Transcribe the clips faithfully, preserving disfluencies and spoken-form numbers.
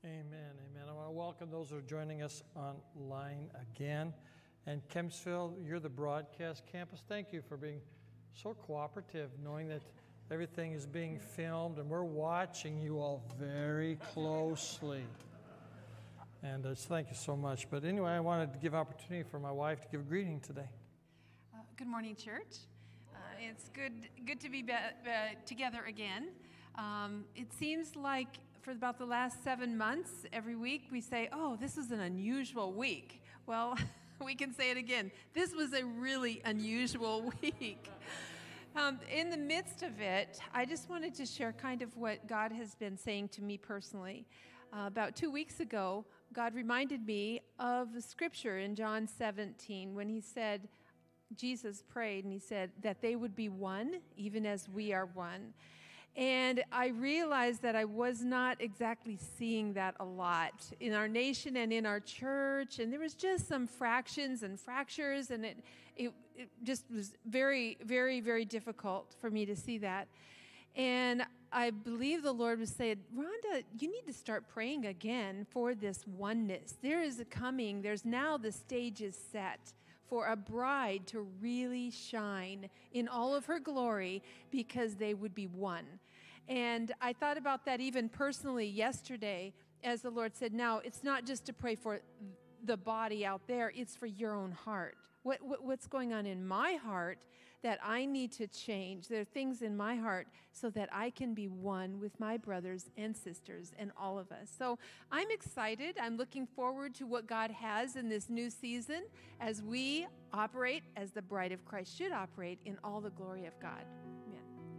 Amen, amen. I want to welcome those who are joining us online again. And Kempsville, you're the broadcast campus. Thank you for being so cooperative, knowing that everything is being filmed and we're watching you all very closely. And uh, thank you so much. But anyway, I wanted to give opportunity for my wife to give a greeting today. Uh, good morning, church. Uh, it's good, good to be, be uh, together again. Um, it seems like for about the last seven months, every week we say, oh, this was an unusual week. Well, we can say it again. This was a really unusual week. Um, in the midst of it, I just wanted to share kind of what God has been saying to me personally. Uh, about two weeks ago, God reminded me of a scripture in John seventeen when he said, Jesus prayed and he said that they would be one, even as we are one. And I realized that I was not exactly seeing that a lot in our nation and in our church. And there was just some fractions and fractures, and it, it, it just was very, very, very difficult for me to see that. And I believe the Lord was saying, Rhonda, you need to start praying again for this oneness. There is a coming. There's now the stage is set for a bride to really shine in all of her glory because they would be one. And I thought about that even personally yesterday as the Lord said, now it's not just to pray for the body out there, it's for your own heart. What, what what's going on in my heart that I need to change? There are things in my heart so that I can be one with my brothers and sisters and all of us. So I'm excited. I'm looking forward to what God has in this new season as we operate as the bride of Christ should operate in all the glory of God. Amen.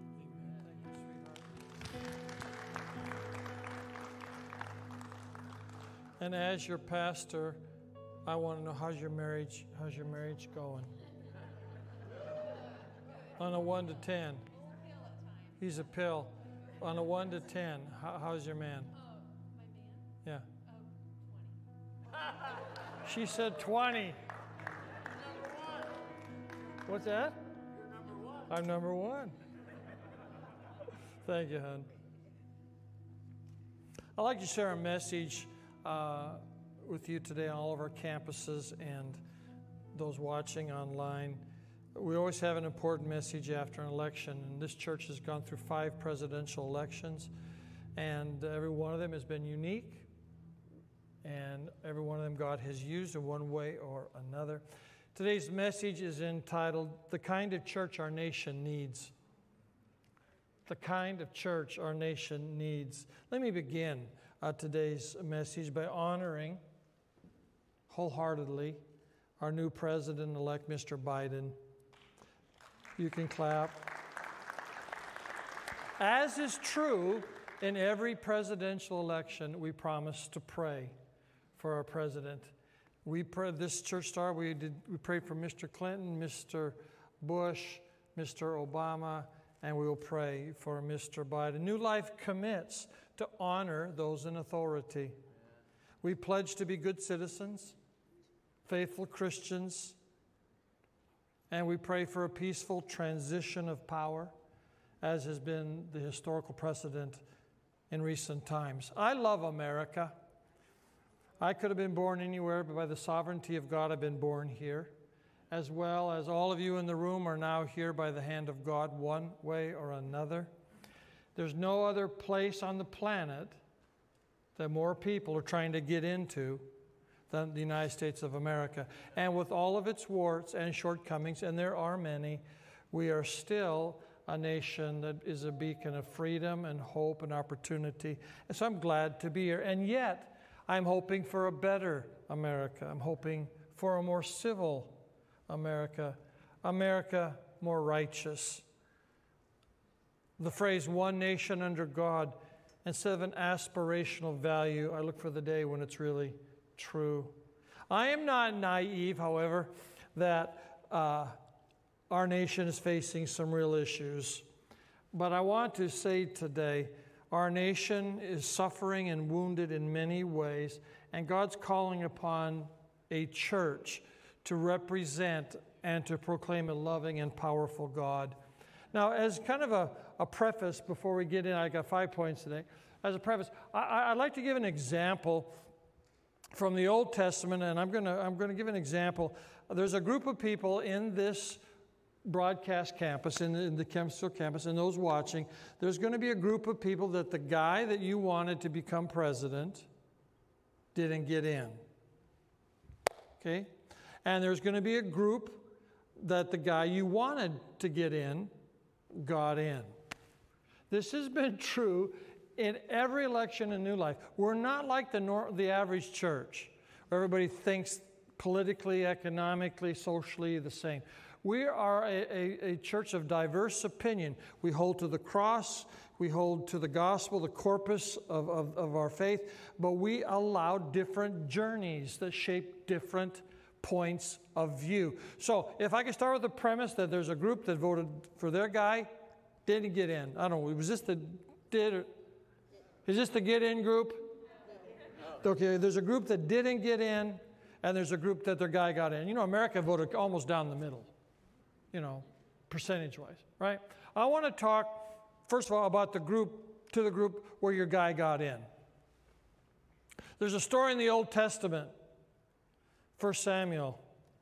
And as your pastor, I want to know, how's your marriage, how's your marriage going? On a one to ten. He's a pill. On a one to ten, how, how's your man? Oh, my man? Yeah. Oh, twenty. She said twenty. Number one. What's that? You're number one. I'm number one. Thank you, hon. I'd like to share a message uh, with you today on all of our campuses and those watching online. We always have an important message after an election, and this church has gone through five presidential elections, and every one of them has been unique, and every one of them God has used in one way or another. Today's message is entitled, The Kind of Church Our Nation Needs. The kind of church our nation needs. Let me begin uh, today's message by honoring wholeheartedly our new president-elect, Mister Biden. You can clap. As is true in every presidential election, we promise to pray for our president. We pray, this church star, we did we prayed for Mister Clinton, Mister Bush, Mister Obama, and we will pray for Mister Biden. New Life commits to honor those in authority. We pledge to be good citizens, faithful Christians, and we pray for a peaceful transition of power, as has been the historical precedent in recent times. I love America. I could have been born anywhere, but by the sovereignty of God, I've been born here, as well as all of you in the room are now here by the hand of God, one way or another. There's no other place on the planet that more people are trying to get into than the United States of America. And with all of its warts and shortcomings, and there are many, we are still a nation that is a beacon of freedom and hope and opportunity. And so I'm glad to be here. And yet, I'm hoping for a better America. I'm hoping for a more civil America, America more righteous. The phrase one nation under God, instead of an aspirational value, I look for the day when it's really true. I am not naive, however, that uh, our nation is facing some real issues. But I want to say today, our nation is suffering and wounded in many ways, and God's calling upon a church to represent and to proclaim a loving and powerful God. Now, as kind of a, a preface before we get in, I got five points today. As a preface, I, I'd like to give an example from the Old Testament, and I'm going to I'm going to give an example. There's a group of people in this broadcast campus, in the, in the Kempsville campus, and those watching. There's going to be a group of people that the guy that you wanted to become president didn't get in. Okay? And there's going to be a group that the guy you wanted to get in got in. This has been true in every election in New Life. We're not like the nor- the average church, where everybody thinks politically, economically, socially the same. We are a, a, a church of diverse opinion. We hold to the cross, we hold to the gospel, the corpus of, of, of our faith, but we allow different journeys that shape different points of view. So if I can start with the premise that there's a group that voted for their guy, didn't get in. I don't know, was this the did or, is this the get in group? Okay, there's a group that didn't get in, and there's a group that their guy got in. You know, America voted almost down the middle, you know, percentage-wise, right? I want to talk, first of all, about the group, to the group where your guy got in. There's a story in the Old Testament, First Samuel,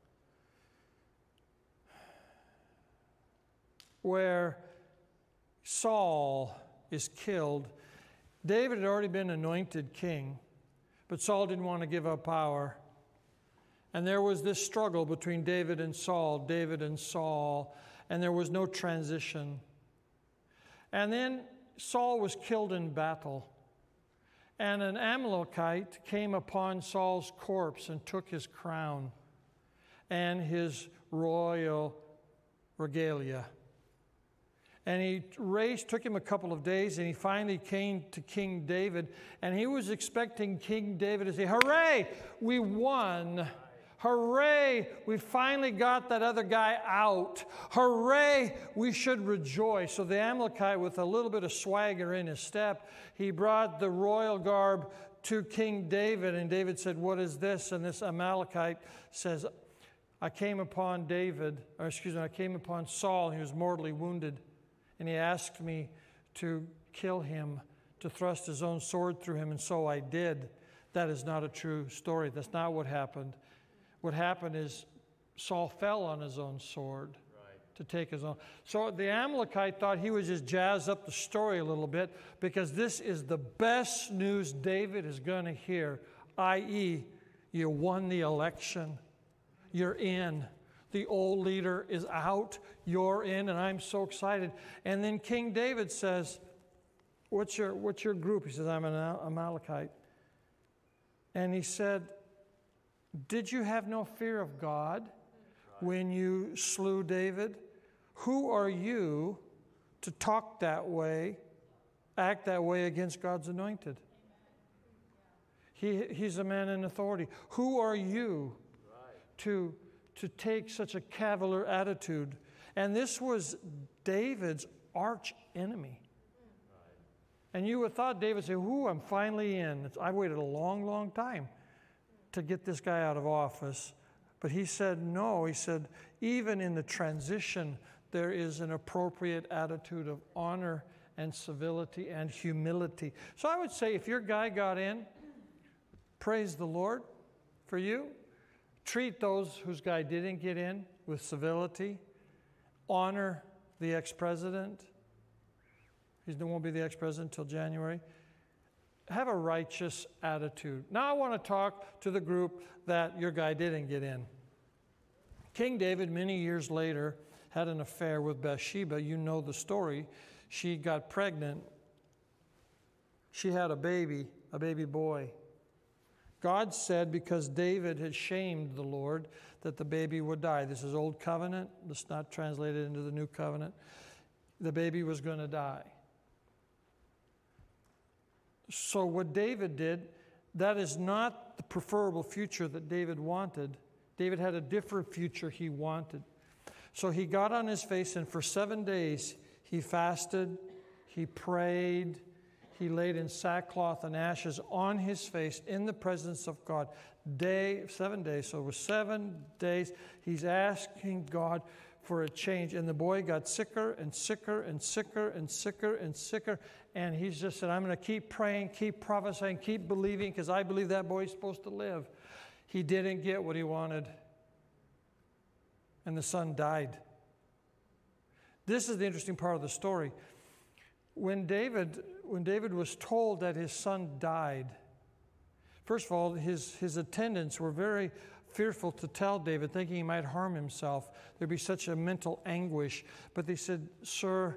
where Saul is killed. David had already been anointed king, but Saul didn't want to give up power. And there was this struggle between David and Saul, David and Saul, and there was no transition. And then Saul was killed in battle. And an Amalekite came upon Saul's corpse and took his crown and his royal regalia. And he raced, took him a couple of days, and he finally came to King David, and he was expecting King David to say, "Hooray, we won. Hooray, we finally got that other guy out. Hooray, we should rejoice." So the Amalekite, with a little bit of swagger in his step, he brought the royal garb to King David, and David said, "What is this?" And this Amalekite says, "I came upon David, or excuse me, I came upon Saul, he was mortally wounded, and he asked me to kill him, to thrust his own sword through him, and so I did." That is not a true story. That's not what happened. What happened is Saul fell on his own sword right. to take his own. So the Amalekite thought he would just jazz up the story a little bit, because this is the best news David is going to hear, that is, you won the election. You're in. The old leader is out. You're in, and I'm so excited. And then King David says, what's your, what's your group? He says, "I'm an Amalekite." And he said, "Did you have no fear of God when you slew David? Who are you to talk that way, act that way against God's anointed? He, he's a man in authority. Who are you to, to take such a cavalier attitude?" And this was David's arch enemy. And you would have thought David would say, "Ooh, I'm finally in. I waited a long, long time to get this guy out of office." But he said no. He said, even in the transition, there is an appropriate attitude of honor and civility and humility. So I would say if your guy got in, praise the Lord for you. Treat those whose guy didn't get in with civility. Honor the ex-president. He won't be the ex-president until January. Have a righteous attitude. Now I want to talk to the group that your guy didn't get in. King David, many years later, had an affair with Bathsheba. You know the story. She got pregnant. She had a baby, a baby boy. God said, because David had shamed the Lord, that the baby would die. This is Old Covenant. This is not translated into the New Covenant. The baby was going to die. So what David did, that is not the preferable future that David wanted. David had a different future he wanted. So he got on his face, and for seven days he fasted, he prayed, he laid in sackcloth and ashes on his face in the presence of God. Day, seven days, so it was seven days. He's asking God for a change. And the boy got sicker and sicker and sicker and sicker and sicker. And he just said, I'm going to keep praying, keep prophesying, keep believing, because I believe that boy's supposed to live. He didn't get what he wanted. And the son died. This is the interesting part of the story. When David, when David was told that his son died, first of all, his, his attendants were very fearful to tell David, thinking he might harm himself. There'd be such a mental anguish. But they said, sir,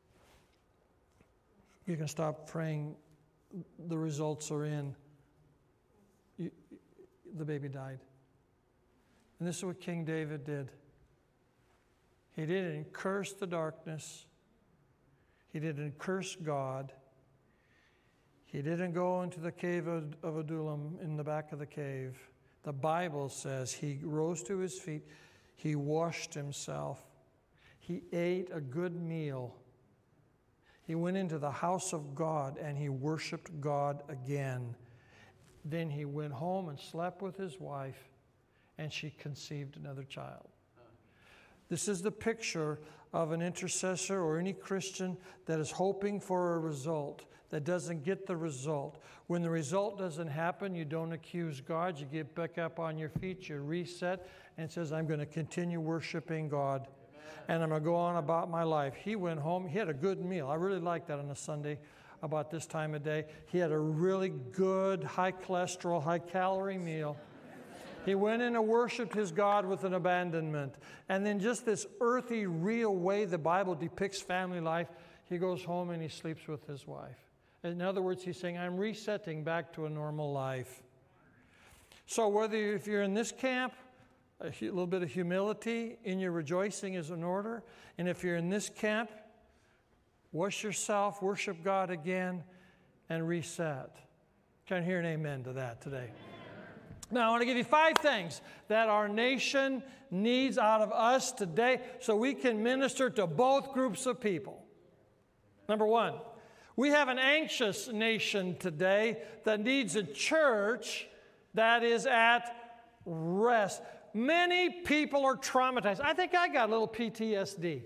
you can stop praying. The results are in. You, the baby died. And this is what King David did. He didn't curse the darkness. He didn't curse God. He didn't go into the cave of, of Adullam in the back of the cave. The Bible says he rose to his feet. He washed himself. He ate a good meal. He went into the house of God and he worshiped God again. Then he went home and slept with his wife, and she conceived another child. This is the picture of an intercessor or any Christian that is hoping for a result, that doesn't get the result. When the result doesn't happen, you don't accuse God. You get back up on your feet, you reset, and says, I'm going to continue worshiping God. And I'm going to go on about my life. He went home. He had a good meal. I really like that on a Sunday about this time of day. He had a really good, high cholesterol, high calorie meal. He went in and worshiped his God with an abandonment. And then just this earthy, real way the Bible depicts family life, he goes home and he sleeps with his wife. In other words, he's saying, I'm resetting back to a normal life. So whether you, if you're in this camp, a little bit of humility in your rejoicing is in order. And if you're in this camp, wash yourself, worship God again, and reset. Can I hear an amen to that today? Now, I want to give you five things that our nation needs out of us today so we can minister to both groups of people. Number one, we have an anxious nation today that needs a church that is at rest. Many people are traumatized. I think I got a little P T S D.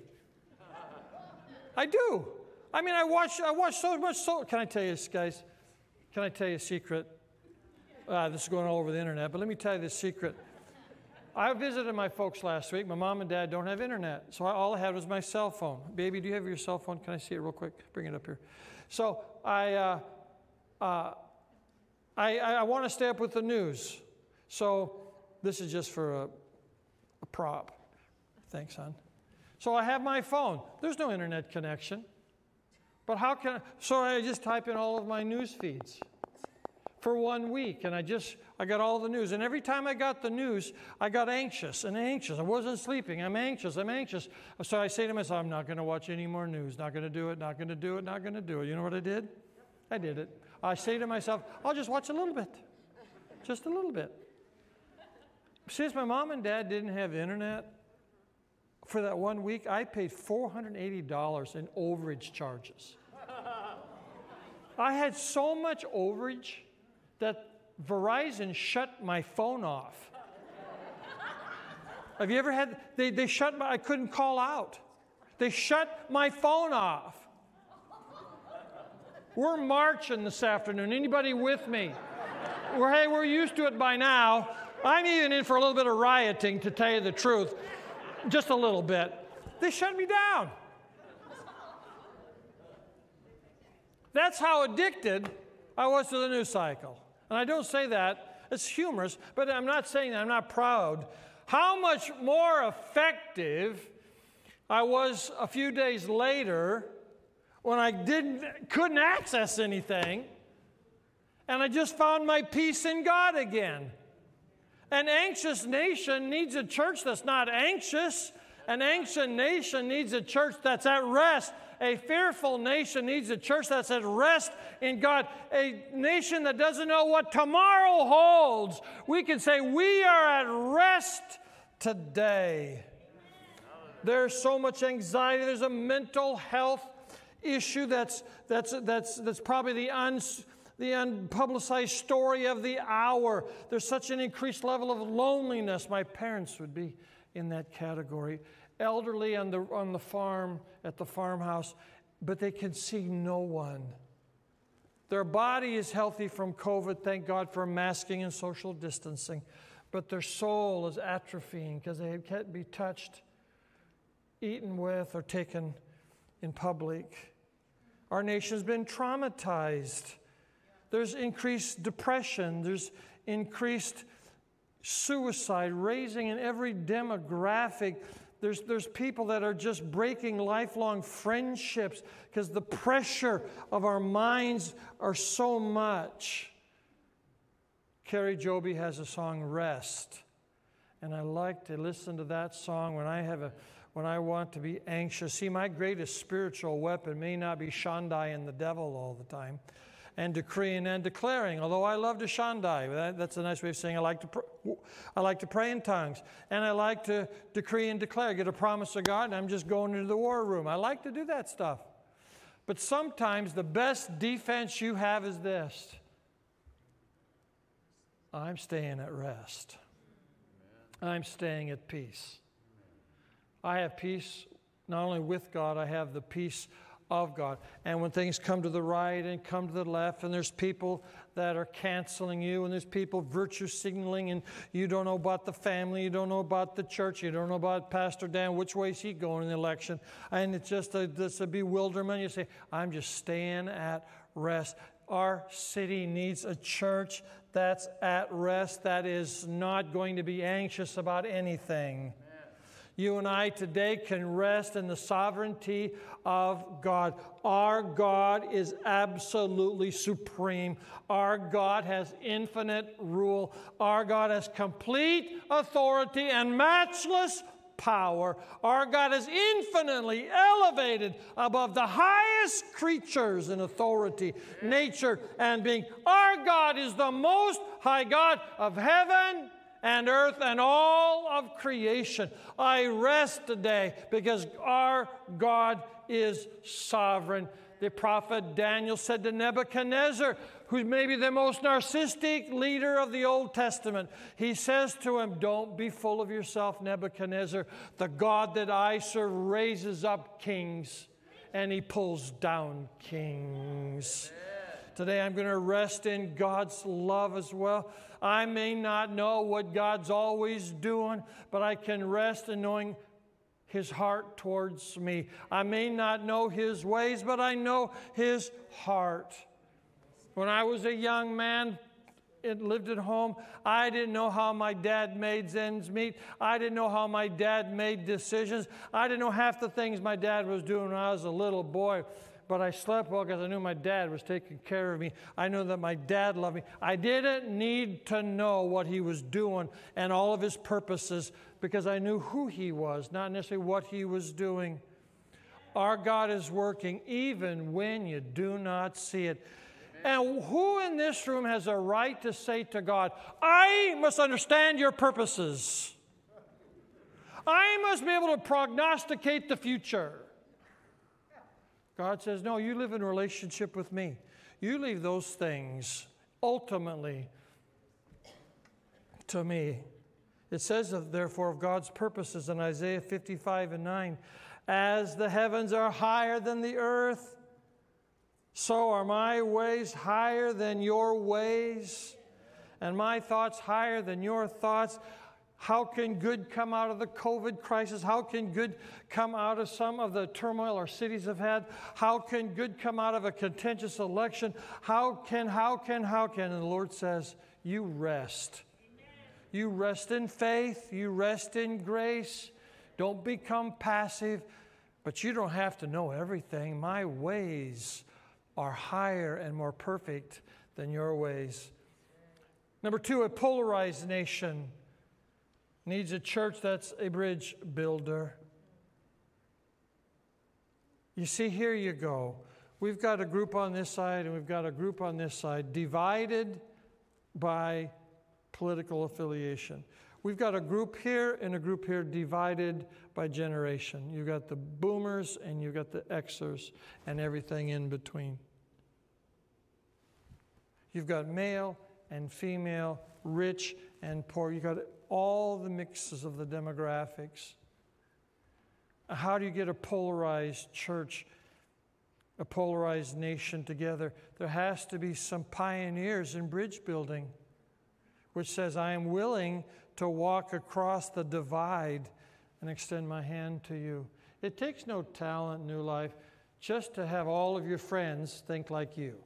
I do. I mean, I watch, I watch so much. So, can I tell you this, guys? Can I tell you a secret? Uh, this is going all over the internet, but let me tell you this secret. I visited my folks last week. My mom and dad don't have internet, so I, all I had was my cell phone. Baby, do you have your cell phone? Can I see it real quick? Bring it up here. So I, uh, uh, I, I want to stay up with the news. So this is just for a, a prop. Thanks, hon. So I have my phone. There's no internet connection. But how can I? So I just type in all of my news feeds for one week, and I just, I got all the news. And every time I got the news, I got anxious and anxious. I wasn't sleeping. I'm anxious. I'm anxious. So I say to myself, I'm not going to watch any more news. Not going to do it. Not going to do it. Not going to do it. You know what I did? I did it. I say to myself, I'll just watch a little bit. Just a little bit. Since my mom and dad didn't have internet, for that one week, I paid four hundred eighty dollars in overage charges. I had so much overage that Verizon shut my phone off. Have you ever had, they, they shut my, I couldn't call out. They shut my phone off. We're marching this afternoon. Anybody with me? We're, hey, we're used to it by now. I'm even in for a little bit of rioting, to tell you the truth. Just a little bit. They shut me down. That's how addicted I was to the news cycle. And I don't say that, it's humorous, but I'm not saying that, I'm not proud. How much more effective I was a few days later when I didn't, couldn't access anything, and I just found my peace in God again. An anxious nation needs a church that's not anxious. An anxious nation needs a church that's at rest. A fearful nation needs a church that's at rest in God. A nation that doesn't know what tomorrow holds. We can say we are at rest today. There's so much anxiety. There's a mental health issue that's that's that's that's probably the uns. the unpublicized story of the hour. There's such an increased level of loneliness. My parents would be in that category. elderly on the, on the farm, at the farmhouse, but they can see no one. Their body is healthy from COVID, thank God for masking and social distancing, but their soul is atrophying because they can't be touched, eaten with, or taken in public. Our nation's been traumatized. There's increased depression. There's increased suicide, raising in every demographic. There's, there's people that are just breaking lifelong friendships because the pressure of our minds are so much. Carrie Joby has a song, Rest. And I like to listen to that song when I have a when I want to be anxious. See, my greatest spiritual weapon may not be Shandai and the devil all the time, and decreeing and declaring, although I love to Shandai. That, that's a nice way of saying I like to pr- I like to pray in tongues, and I like to decree and declare, get a promise of God, and I'm just going into the war room. I like to do that stuff. But sometimes the best defense you have is this: I'm staying at rest. I'm staying at peace. I have peace not only with God, I have the peace of God. And when things come to the right and come to the left, and there's people that are canceling you, and there's people virtue signaling, and you don't know about the family, you don't know about the church, you don't know about Pastor Dan, which way is he going in the election, and it's just a, this a bewilderment. You say, I'm just staying at rest. Our city needs a church that's at rest, that is not going to be anxious about anything. You and I today can rest in the sovereignty of God. Our God is absolutely supreme. Our God has infinite rule. Our God has complete authority and matchless power. Our God is infinitely elevated above the highest creatures in authority, nature, and being. Our God is the most high God of heaven and earth and all of creation. I rest today because our God is sovereign. The prophet Daniel said to Nebuchadnezzar, who's maybe the most narcissistic leader of the Old Testament, he says to him, don't be full of yourself, Nebuchadnezzar. The God that I serve raises up kings, and he pulls down kings. Today I'm going to rest in God's love as well. I may not know what God's always doing, but I can rest in knowing His heart towards me. I may not know His ways, but I know His heart. When I was a young man, it lived at home, I didn't know how my dad made ends meet. I didn't know how my dad made decisions. I didn't know half the things my dad was doing when I was a little boy. But I slept well because I knew my dad was taking care of me. I knew that my dad loved me. I didn't need to know what he was doing and all of his purposes because I knew who he was, not necessarily what he was doing. Our God is working even when you do not see it. And who in this room has a right to say to God, I must understand your purposes. I must be able to prognosticate the future. God says, no, you live in a relationship with me. You leave those things ultimately to me. It says, therefore, of God's purposes in Isaiah fifty-five and nine, as the heavens are higher than the earth, so are my ways higher than your ways, and my thoughts higher than your thoughts. How can good come out of the COVID crisis? How can good come out of some of the turmoil our cities have had? How can good come out of a contentious election? How can, how can, how can? And the Lord says, you rest. Amen. You rest in faith. You rest in grace. Don't become passive, but you don't have to know everything. My ways are higher and more perfect than your ways. Number two, a polarized nation needs a church that's a bridge builder. You see, here you go. We've got a group on this side and we've got a group on this side, divided by political affiliation. We've got a group here and a group here divided by generation. You've got the boomers and you've got the Xers and everything in between. You've got male and female, rich and poor. You've got all the mixes of the demographics. How do you get a polarized church, a polarized nation together? There has to be some pioneers in bridge building, which says, I am willing to walk across the divide and extend my hand to you. It takes no talent, New Life, just to have all of your friends think like you.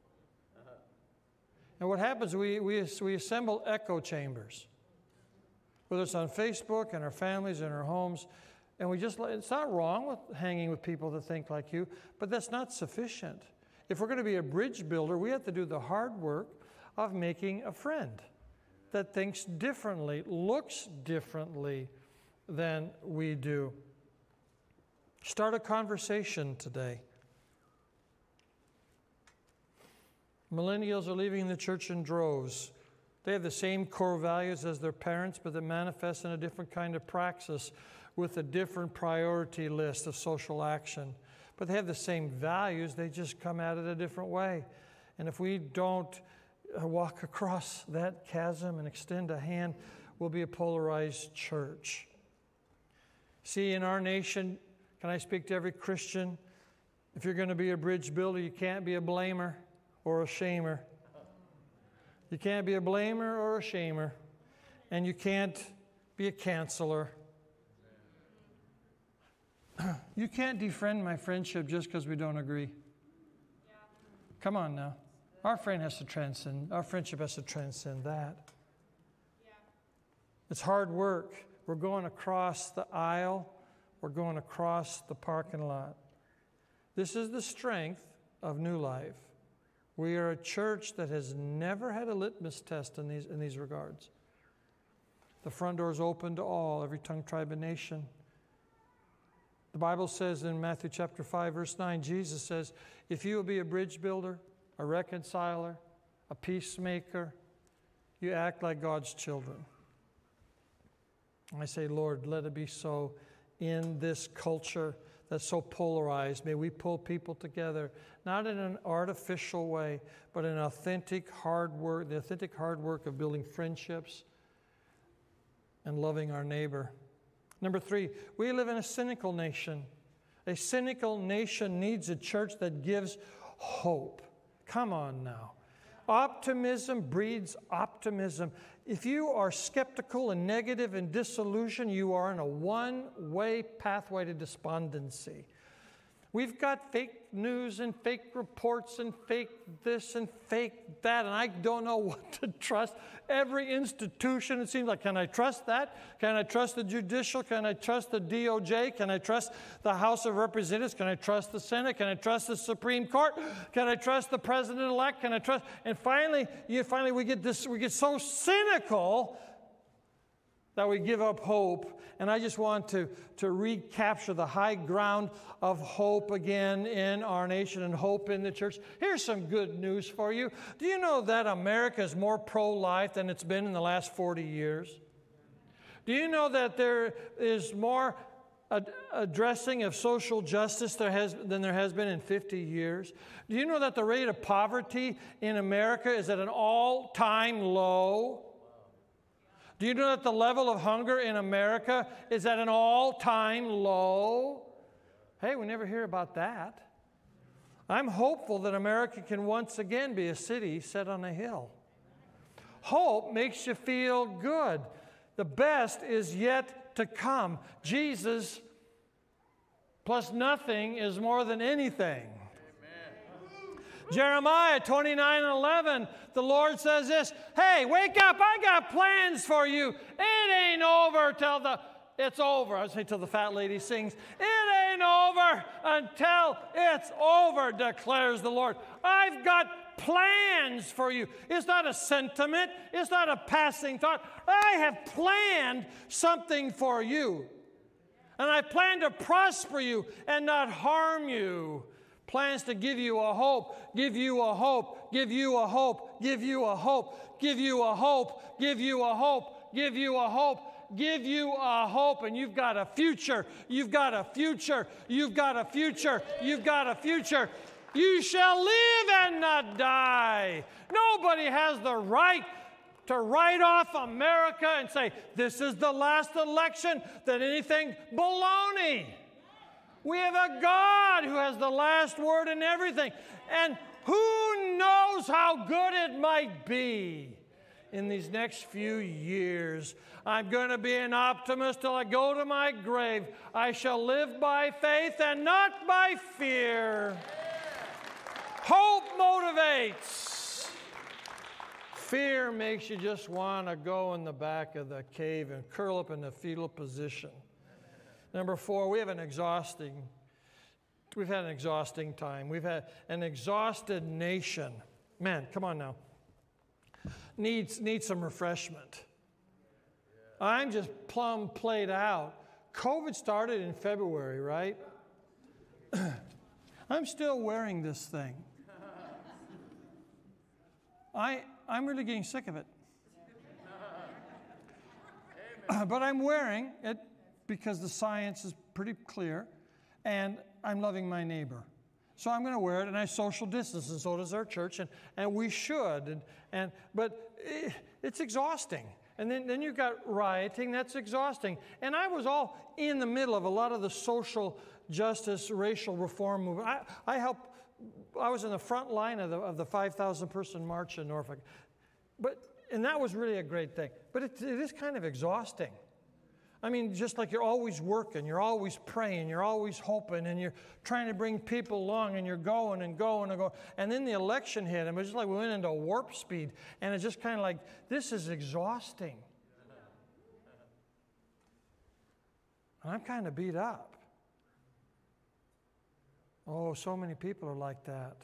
And what happens, we, we, we assemble echo chambers, whether it's on Facebook, in our families, in our homes, and we just, it's not wrong with hanging with people that think like you, but that's not sufficient. If we're going to be a bridge builder, we have to do the hard work of making a friend that thinks differently, looks differently than we do. Start a conversation today. Millennials are leaving the church in droves. They have the same core values as their parents, but they manifest in a different kind of praxis with a different priority list of social action. But they have the same values, they just come at it a different way. And if we don't walk across that chasm and extend a hand, we'll be a polarized church. See, in our nation, can I speak to every Christian? If you're going to be a bridge builder, you can't be a blamer or a shamer. You can't be a blamer or a shamer. And you can't be a canceler. You can't defriend my friendship just because we don't agree. Yeah. Come on now. Our friend has to transcend, our friendship has to transcend that. Yeah. It's hard work. We're going across the aisle. We're going across the parking lot. This is the strength of New Life. We are a church that has never had a litmus test in these, in these regards. The front door is open to all, every tongue, tribe, and nation. The Bible says in Matthew chapter five, verse nine, Jesus says, if you will be a bridge builder, a reconciler, a peacemaker, you act like God's children. I say, Lord, let it be so in this culture that's so polarized. May we pull people together, not in an artificial way, but in authentic hard work, the authentic hard work of building friendships and loving our neighbor. Number three, we live in a cynical nation. A cynical nation needs a church that gives hope. Come on now. Optimism breeds optimism. If you are skeptical and negative and disillusioned, you are in a one-way pathway to despondency. We've got fake news and fake reports and fake this and fake that, and I don't know what to trust. Every institution, it seems like, can I trust that? Can I trust the judicial? Can I trust the D O J? Can I trust the House of Representatives? Can I trust the Senate? Can I trust the Supreme Court? Can I trust the President-elect? Can I trust? And finally, you finally we get this. We get so cynical that we give up hope. And I just want to, to recapture the high ground of hope again in our nation and hope in the church. Here's some good news for you. Do you know that America is more pro-life than it's been in the last forty years? Do you know that there is more ad- addressing of social justice there has, than there has been in fifty years? Do you know that the rate of poverty in America is at an all-time low? Do you know that the level of hunger in America is at an all-time low? Hey, we never hear about that. I'm hopeful that America can once again be a city set on a hill. Hope makes you feel good. The best is yet to come. Jesus plus nothing is more than anything. Jeremiah twenty-nine and eleven, the Lord says this, hey, wake up, I got plans for you. It ain't over till the, it's over. I was saying till the fat lady sings, it ain't over until it's over, declares the Lord. I've got plans for you. It's not a sentiment. It's not a passing thought. I have planned something for you. And I plan to prosper you and not harm you. Plans to give you a hope, give you a hope, give you a hope, give you a hope, give you a hope, give you a hope, give you a hope, give you a hope, and you've got a future, you've got a future, you've got a future, you've got a future. You shall live and not die. Nobody has the right to write off America and say, this is the last election, that anything baloney. We have a God who has the last word in everything. And who knows how good it might be in these next few years. I'm going to be an optimist till I go to my grave. I shall live by faith and not by fear. Hope motivates. Fear makes you just want to go in the back of the cave and curl up in the fetal position. Number four, we have an exhausting, we've had an exhausting time. We've had an exhausted nation. Man, come on now. Needs, needs some refreshment. I'm just plumb played out. COVID started in February, right? I'm still wearing this thing. I, I'm really getting sick of it. But I'm wearing it because the science is pretty clear, and I'm loving my neighbor. So I'm going to wear it, and I social distance, and so does our church, and, and we should. And, and But it, it's exhausting. And then, then you've got rioting, that's exhausting. And I was all in the middle of a lot of the social justice, racial reform movement. I, I helped, I was in the front line of the, of the five thousand person march in Norfolk. But, and that was really a great thing. But it, it is kind of exhausting. I mean, just like you're always working, you're always praying, you're always hoping, and you're trying to bring people along, and you're going and going and going. And then the election hit, and it was just like we went into warp speed. And it's just kind of like, this is exhausting. And I'm kind of beat up. Oh, so many people are like that.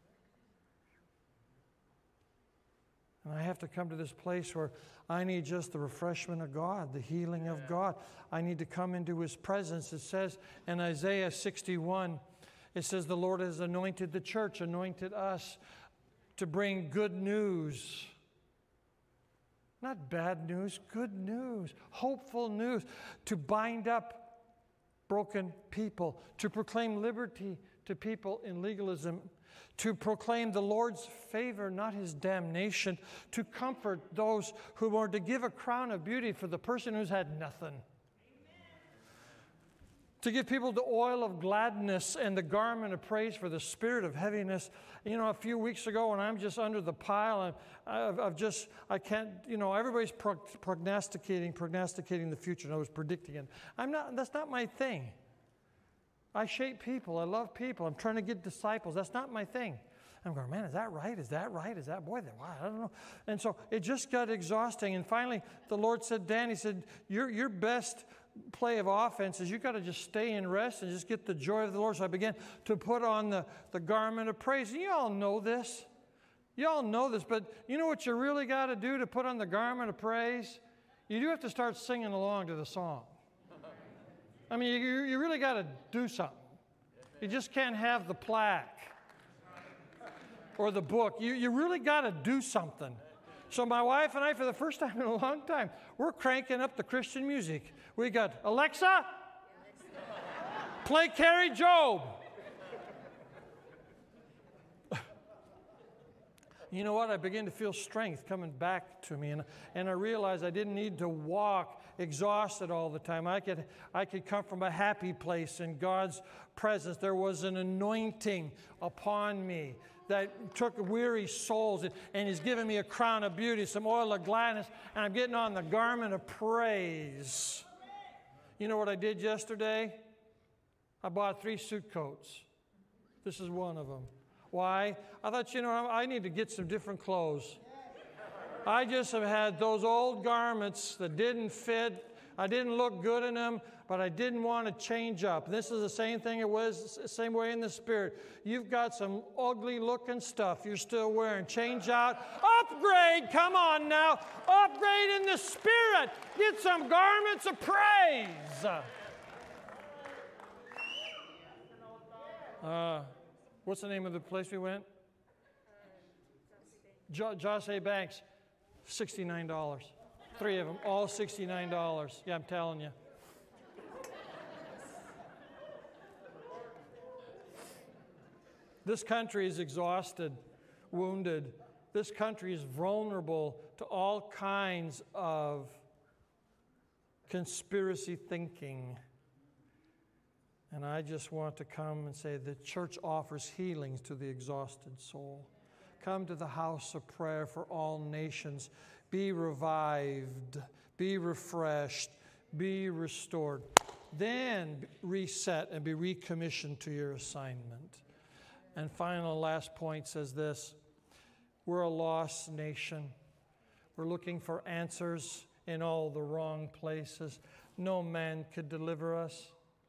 And I have to come to this place where I need just the refreshment of God, the healing of God. I need to come into His presence. It says in Isaiah sixty-one, it says, the Lord has anointed the church, anointed us to bring good news. Not bad news, good news, hopeful news, to bind up broken people, to proclaim liberty to people in legalism, to proclaim the Lord's favor, not His damnation, to comfort those who are to give a crown of beauty for the person who's had nothing. Amen. To give people the oil of gladness and the garment of praise for the spirit of heaviness. You know, a few weeks ago when I'm just under the pile, I've, I've just, I can't, you know, everybody's prognosticating, prognosticating the future, and I was predicting it. I'm not, that's not my thing. I shape people. I love people. I'm trying to get disciples. That's not my thing. I'm going, man, is that right? Is that right? Is that, boy, wow, I don't know. And so it just got exhausting. And finally, the Lord said, Dan, He said, your, your best play of offense is you've got to just stay in rest and just get the joy of the Lord. So I began to put on the, the garment of praise. And you all know this. You all know this. But you know what you really got to do to put on the garment of praise? You do have to start singing along to the song. I mean, you, you really got to do something. You just can't have the plaque or the book. You, you really got to do something. So my wife and I, for the first time in a long time, we're cranking up the Christian music. We got, Alexa, play Carrie Job. You know what? I began to feel strength coming back to me, and, and I realized I didn't need to walk exhausted all the time. I could, I could come from a happy place in God's presence. There was an anointing upon me that took weary souls, and, and He's given me a crown of beauty, some oil of gladness, and I'm getting on the garment of praise. You know what I did yesterday? I bought three suit coats. This is one of them. Why? I thought, you know, I need to get some different clothes. I just have had those old garments that didn't fit. I didn't look good in them, but I didn't want to change up. This is the same thing it was, the same way in the Spirit. You've got some ugly looking stuff you're still wearing. Change out. Upgrade. Come on now. Upgrade in the Spirit. Get some garments of praise. Uh, What's the name of the place we went? Jo- Joss A. Banks, sixty-nine dollars. Three of them, all sixty-nine dollars. Yeah, I'm telling you. This country is exhausted, wounded. This country is vulnerable to all kinds of conspiracy thinking. And I just want to come and say the church offers healings to the exhausted soul. Come to the house of prayer for all nations. Be revived, be refreshed, be restored. Then reset and be recommissioned to your assignment. And final last point says this: we're a lost nation. We're looking for answers in all the wrong places. No man could deliver us.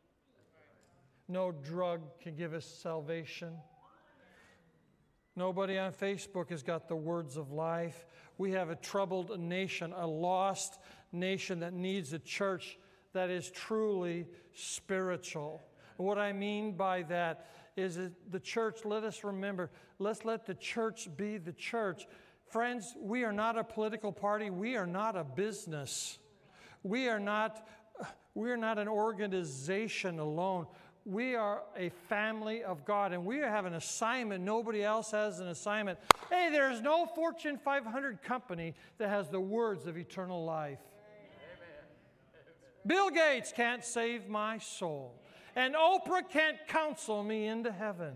No drug can give us salvation. Nobody on Facebook has got the words of life. We have a troubled nation, a lost nation that needs a church that is truly spiritual. And what I mean by that is that the church, let us remember, let's let the church be the church. Friends, we are not a political party. We are not a business. We are not, we are not an organization alone. We are a family of God, and we have an assignment. Nobody else has an assignment. Hey, there's no Fortune five hundred company that has the words of eternal life. Amen. Bill Gates can't save my soul, and Oprah can't counsel me into heaven.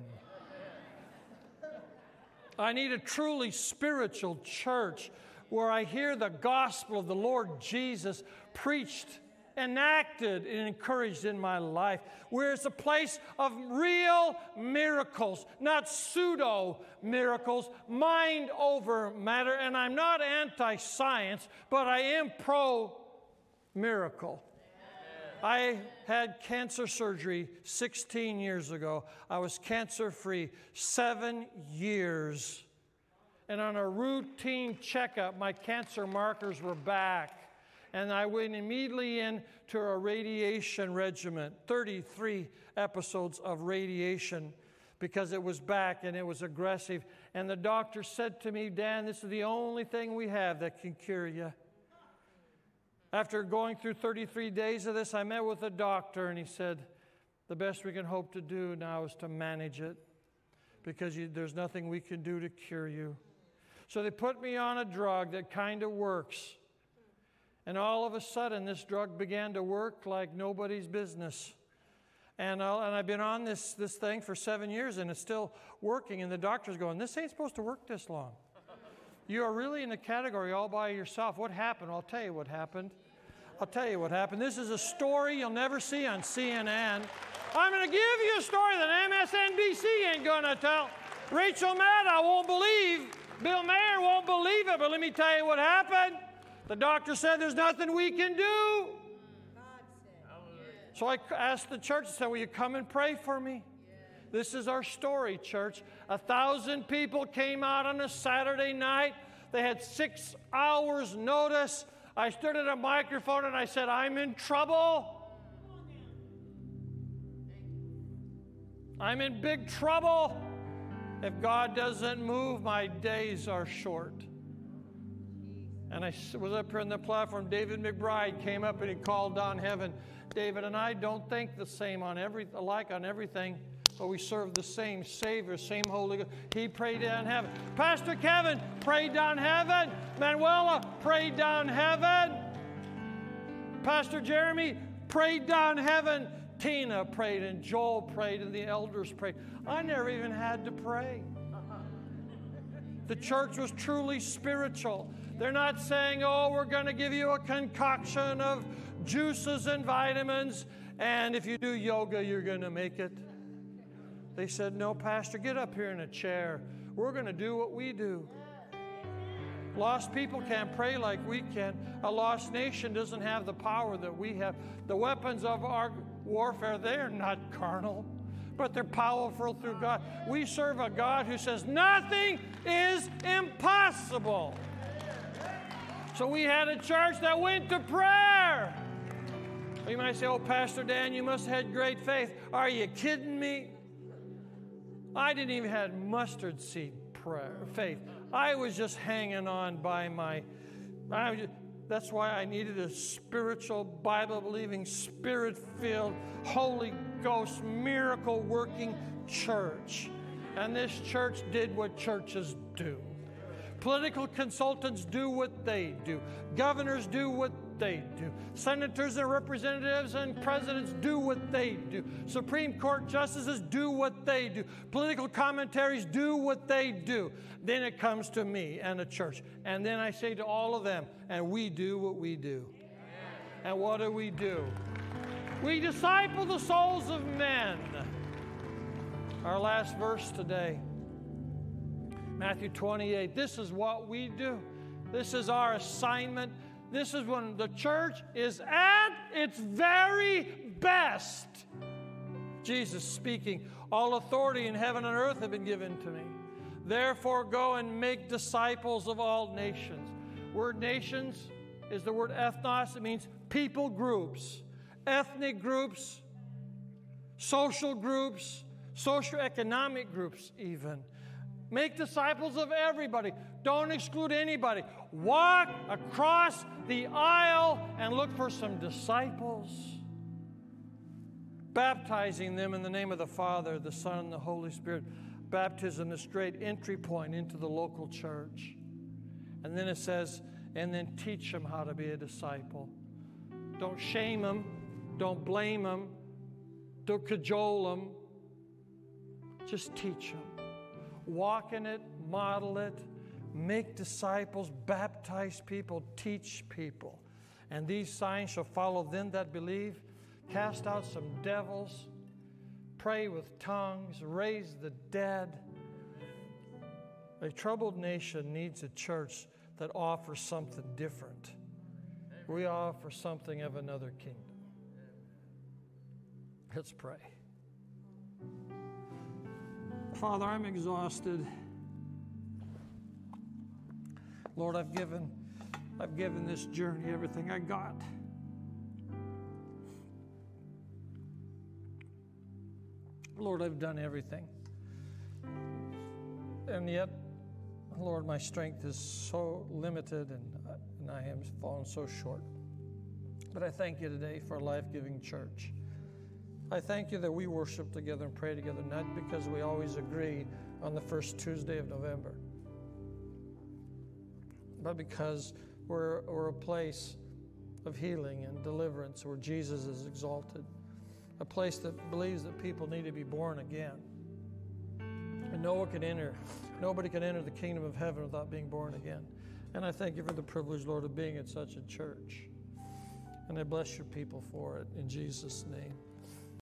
I need a truly spiritual church where I hear the gospel of the Lord Jesus preached, enacted, and encouraged in my life, where it's a place of real miracles, not pseudo miracles, mind over matter. And I'm not anti-science, but I am pro-miracle. I had cancer surgery sixteen years ago. I was cancer-free seven years. And on a routine checkup, my cancer markers were back. And I went immediately into a radiation regimen, thirty-three episodes of radiation, because it was back and it was aggressive. And the doctor said to me, Dan, this is the only thing we have that can cure you. After going through thirty-three days of this, I met with a doctor, and he said, the best we can hope to do now is to manage it, because you, there's nothing we can do to cure you. So they put me on a drug that kind of works. And all of a sudden, this drug began to work like nobody's business. And, I'll, and I've been on this, this thing for seven years, and it's still working. And the doctor's going, this ain't supposed to work this long. You are really in a category all by yourself. What happened? I'll tell you what happened. I'll tell you what happened. This is a story you'll never see on C N N. I'm going to give you a story that M S N B C ain't going to tell. Rachel Maddow won't believe. Bill Mayer won't believe it. But let me tell you what happened. The doctor said there's nothing we can do. So I asked the church, I said, will you come and pray for me? This is our story, church. A thousand people came out on a Saturday night. They had six hours notice. I stood at a microphone and I said, I'm in trouble. I'm in big trouble. If God doesn't move, my days are short. And I was up here on the platform. David McBride came up and he called down heaven. David and I don't think the same on every, alike on everything, but we serve the same Savior, same Holy Ghost. He prayed down heaven. Pastor Kevin prayed down heaven. Manuela prayed down heaven. Pastor Jeremy prayed down heaven. Tina prayed, and Joel prayed, and the elders prayed. I never even had to pray. The church was truly spiritual. They're not saying, oh, we're going to give you a concoction of juices and vitamins, and if you do yoga, you're going to make it. They said, no, Pastor, get up here in a chair. We're going to do what we do. Lost people can't pray like we can. A lost nation doesn't have the power that we have. The weapons of our warfare, they're not carnal, but they're powerful through God. We serve a God who says nothing is impossible. So we had a church that went to prayer. You might say, oh, Pastor Dan, you must have had great faith. Are you kidding me? I didn't even have mustard seed prayer, faith. I was just hanging on by my... I was just, that's why I needed a spiritual, Bible-believing, Spirit-filled, Holy Ghost, miracle-working church. And this church did what churches do. Political consultants do what they do. Governors do what what they do. Senators and representatives and presidents do what they do. Supreme Court justices do what they do. Political commentaries do what they do. Then it comes to me and the church. And then I say to all of them, and we do what we do. And what do we do? We disciple the souls of men. Our last verse today, Matthew twenty-eight. This is what we do. This is our assignment. This is when the church is at its very best. Jesus speaking, all authority in heaven and earth have been given to me. Therefore go and make disciples of all nations. Word nations is the word ethnos. It means people groups, ethnic groups, social groups, socioeconomic groups even. Make disciples of everybody. Don't exclude anybody. Walk across the aisle and look for some disciples. Baptizing them in the name of the Father, the Son, and the Holy Spirit. Baptism is a great entry point into the local church. And then it says, and then teach them how to be a disciple. Don't shame them. Don't blame them. Don't cajole them. Just teach them. Walk in it, model it, make disciples, baptize people, teach people. And these signs shall follow them that believe. Cast out some devils, pray with tongues, raise the dead. A troubled nation needs a church that offers something different. We offer something of another kingdom. Let's pray. Father, I'm exhausted. Lord, I've given, I've given this journey everything I got. Lord, I've done everything. And yet, Lord, my strength is so limited and, and I am fallen so short. But I thank you today for a life-giving church. I thank you that we worship together and pray together, not because we always agree on the first Tuesday of November, but because we're, we're a place of healing and deliverance where Jesus is exalted, a place that believes that people need to be born again. And no one can enter, nobody can enter the kingdom of heaven without being born again. And I thank you for the privilege, Lord, of being at such a church. And I bless your people for it in Jesus' name.